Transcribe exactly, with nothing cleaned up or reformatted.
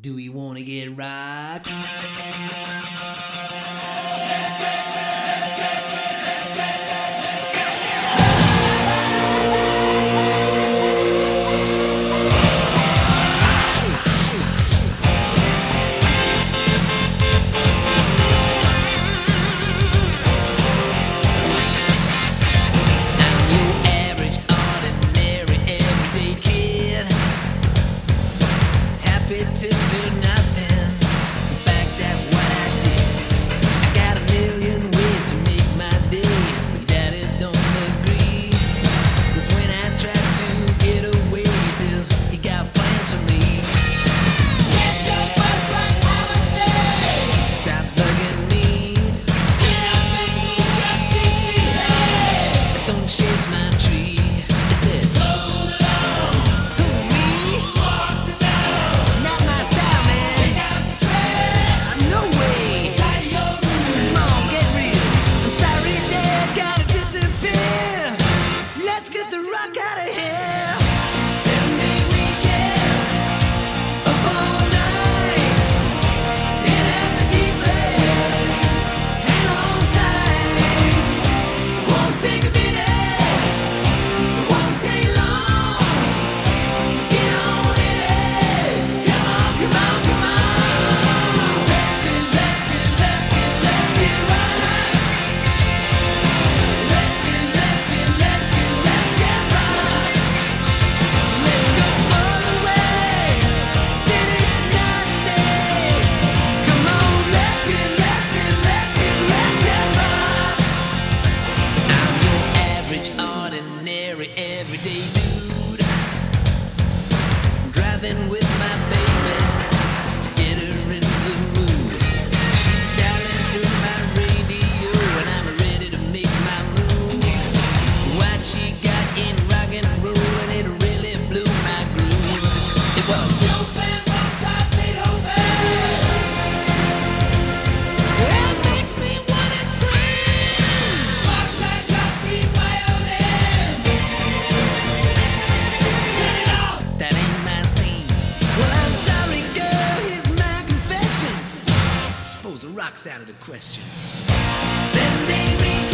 Do we wanna get rocked? To do nothing, in fact that's what I did. I got a million ways to make my day, but daddy don't agree. Cause when I try to get away, he says he got plans for me. It's your first right holiday. Stop bugging me. When I think you just keep me hey. Don't shake my tree. It said roll along. Who, me? Walk the dog. Not my style, man. Take out the trash. No way. Tie your room. Come on, get real. I'm sorry, Dad, gotta disappear. Let's get the rock out of here. Sunday weekend, up all night, in at the deep end. Hang on tight. Won't take a minute. Won't take long. So get on in it. Come on, come on, come on. Let's get, let's get, let's get, let's get right. Let's get, let's get, let's get, let's get right. Let's go all the way. Did it nothing. Come on, let's get, let's get, let's get, let's get right. I'm your average, ordinary, everyday dude. Driving with my baby to get her in the mood. She's dialing through my radio and I'm ready to make my move. What she got in rock and roll and it really blew my groove. It was Chopin, Mozart, Beethoven. It makes me wanna scream. Mozart, Rossi, violin. Turn it off. That ain't my scene. Well, I'm sorry, girl. Here's my confession. Suppose the rock's out of the question. Sunday weekend.